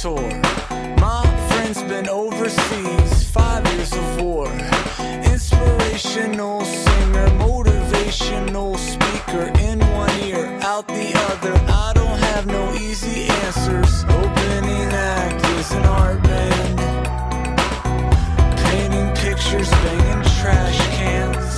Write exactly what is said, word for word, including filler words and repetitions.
tour. My friend's been overseas, five years of war. Inspirational singer, motivational speaker. In one ear, out the other. I don't have no easy answers. Opening act is an art band. Painting pictures, banging trash cans.